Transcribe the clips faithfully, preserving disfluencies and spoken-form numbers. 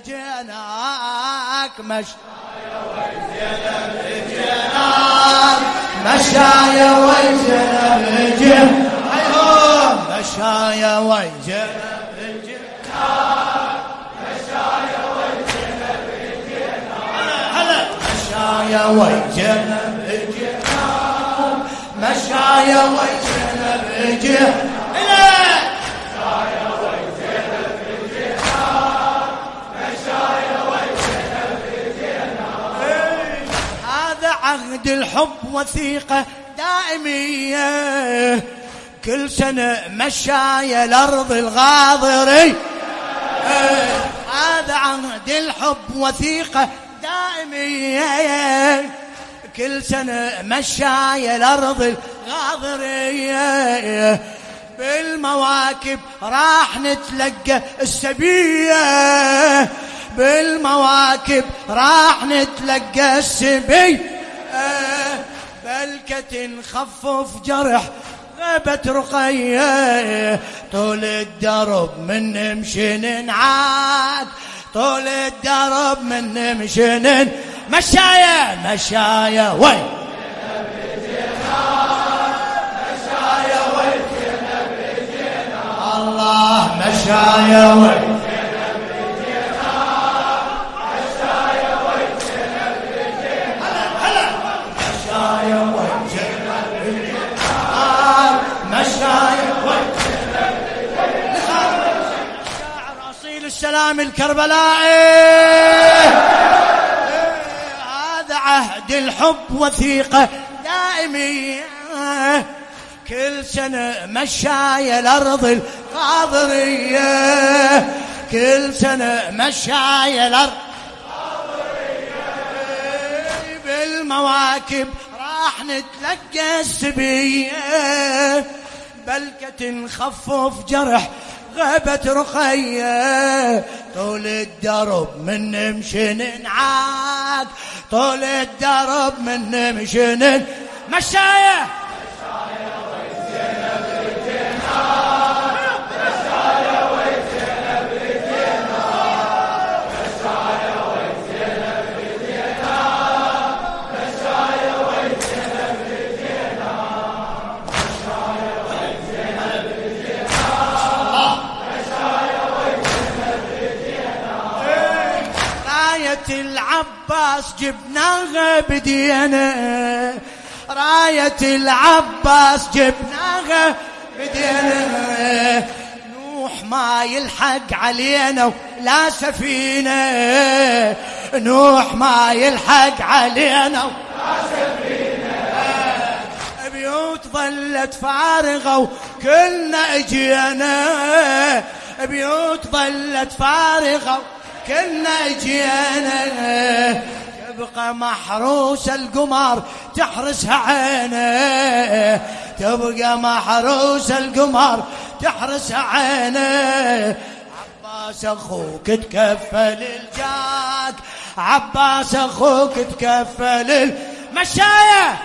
جيناك مشايا وزينب جيناك مشايا وزينب جيناك مشايا وزينب جيناك مشايا وزينب جيناك هلا مشايا وزينب جيناك مشايا وزينب جيناك عهد الحب وثيقة دائمية كل سنة مشايا الأرض الغاضري هذا عهد الحب وثيقة دائمية كل سنة مشايا الأرض الغاضرية بالمواكب راح نتلقى السبية بالمواكب راح نتلقى السبية بلكة نخفف جرح غابت رقية طول الدرب من نمشي ننعاد طول الدرب من نمشي نن مشايا مشايا وي مشايا وي الله مشايا وي السلام الكربلائي هذا عهد الحب وثيقة دائمية كل سنة مشايا الأرض الغاضرية كل سنة مشايا الأرض الغاضرية بالمواكب راح نتلقى السبية بلكة نخفف جرح غابت رقية طول الدرب من نمشي ننعاد طول الدرب من نمشي نن مشايا مشايا وزينب جيناك مشايا وزينب جيناك مشايا وزينب جيناك مشايا وزينب جيناك مشايا وزينب العباس جبناها بدينا راية العباس جبناها بدينا نوح ما يلحق علينا ولا سفينة نوح ما يلحق علينا ولا سفينة بيوت ظلت فارغة وكلنا اجينا بيوت ظلت فارغة كنا جينا تبقى محروسة القمر تحرسها عينه تبقى محروسة القمر تحرسها عينه عباس اخوك تكفل الجاك عباس اخوك تكفل المشايا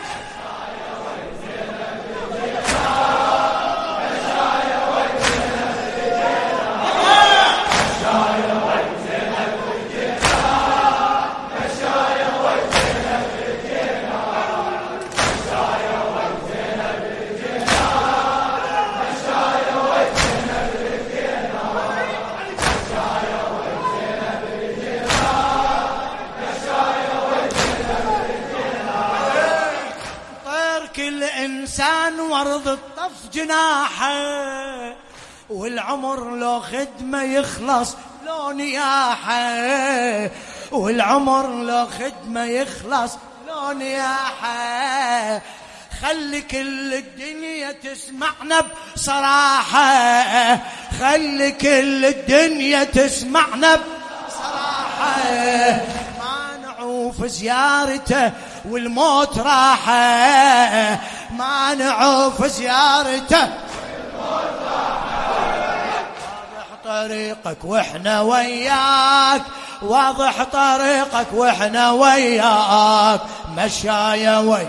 الإنسان ورد الطف جناحه والعمر لو خدمة يخلص لو نياحه والعمر لو خدمة يخلص لو نياحه خلي كل الدنيا تسمعنا بصراحة خلي كل الدنيا تسمعنا بصراحة ما نعوف زيارته والموت راحة ما نعوف زيارته والموت راحة واضح طريقك واحنا وياك واضح طريقك واحنا وياك مشايا وي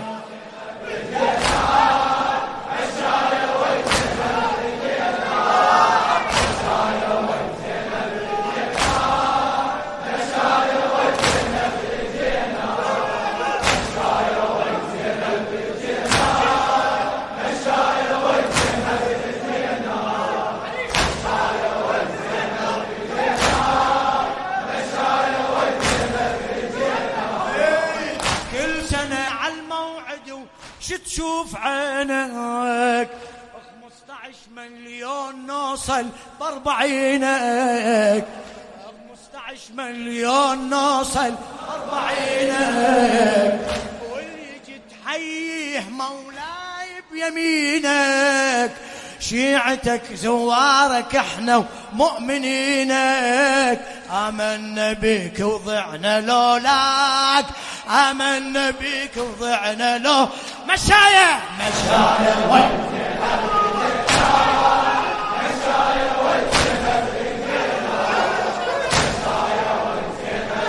شتشوف عينك خمسطعش مليون نوصل باربعينك خمسطعش مليون نوصل باربعينك واللي يجي تحيه مولاي بيمينك شيعتك زوارك احنا ومؤمنينك آمنا بك وضعنا لولاك آمنا بك وضعنا لو مشايا مشايا وجهنا مشايا وجهنا مشايا وجهنا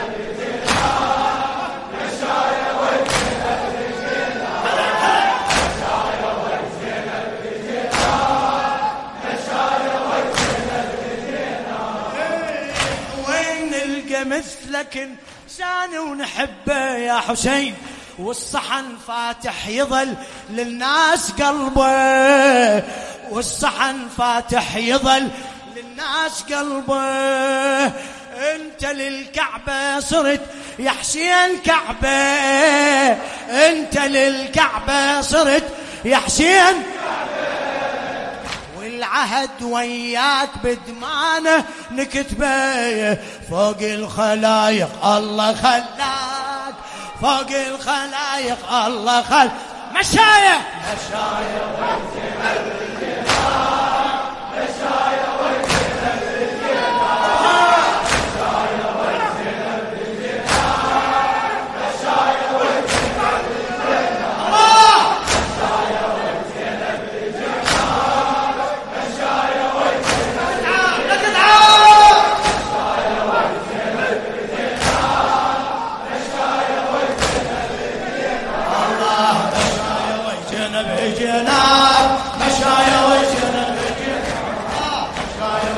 مشايا وجهنا مشايا وجهنا وين نلقى مثلك إنسان ونحبه يا حسين والصحن فاتح يظل للناس قلبه والصحن فاتح يظل للناس قلبه انت للكعبة صرت يا حسين كعبة انت للكعبة صرت يا حسين والعهد وياك بدمانه نكتبه فوق الخلايق الله خلاك فوق الخلايق الله خل مشايا مشايا وجهنا بالجنان مشايا وجهنا بالجنان مشايا وجهنا بالجنان مشايا وجهنا بالجنان مشايا وجهنا بالجنان مشايا وجهنا لا تدعوا مشايا وجهنا بالجنان مشايا وجهنا بالجنان الله مشايا وجهنا بالجنان مشايا وجهنا بالجنان مشايا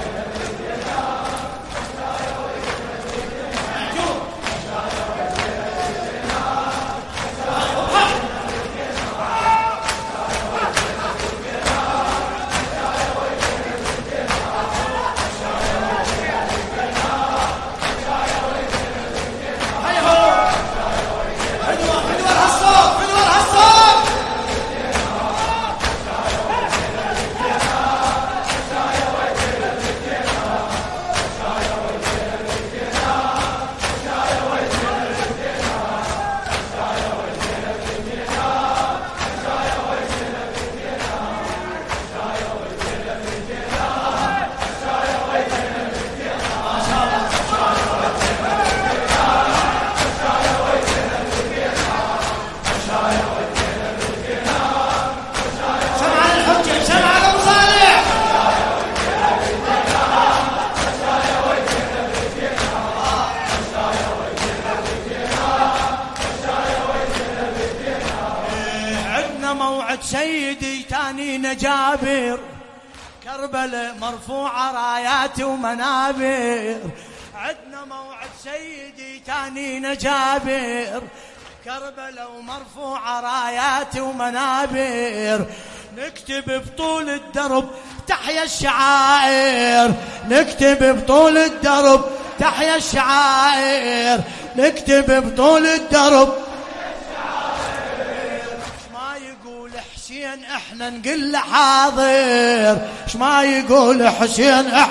موعد سيدي تانينا جابر كربلاء مرفوعة رايات ومنابر عدنا موعد سيدي تانينا جابر كربلاء ومرفوعة رايات ومنابر نكتب بطول الدرب تحيا الشعائر نكتب بطول الدرب تحيا الشعائر نكتب بطول الدرب حسين احنا نقول له حاضر ايش ما يقول حسين احنا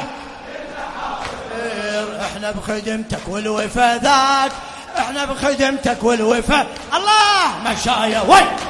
حاضر احنا بخدمتك والوفا ذاك احنا بخدمتك والوفا الله مشايا وين